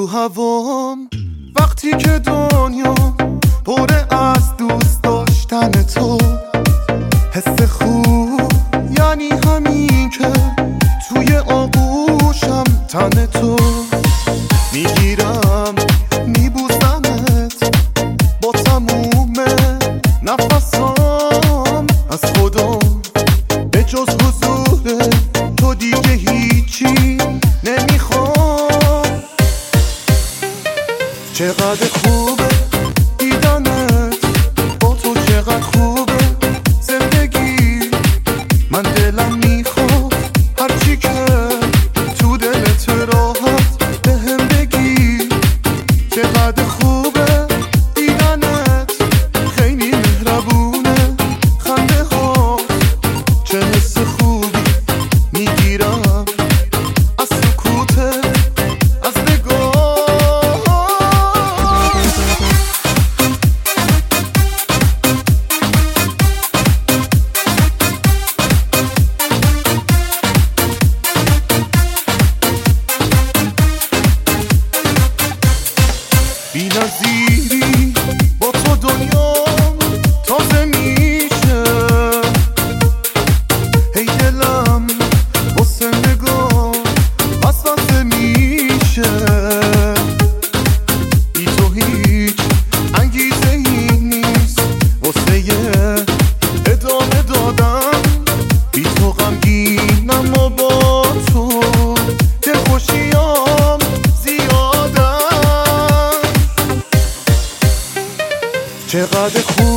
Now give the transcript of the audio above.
تو هوام وقتی که دنیا پر از دوست داشتن تو. حس خوب یعنی همین که توی آغوشم تن تو. میگیرم میبوسمت با تموم نفسام. از خدا به جز حضور تو دیگه هیچی نمیخوام. چقدر خوبه دیدنت با تو، چقدر خوبه زندگی. من دلم میخواد هرچی که تو دلت راحت بهم بگی. چقدر خوبه دیدنت، خیلی مهربونه خنده ها. چه حس خوبی میگیرم از سکوتت، از نگاه. بی نظیری با تو دنیا تازه میشه. هی دلم واسه نگاه وسوسه میشه. بی تو هیچ انگیزه ای نیست واسه ادامه دادن. بی تو غمگینم و با تو دلخوشیام زیادن. چقدر خوب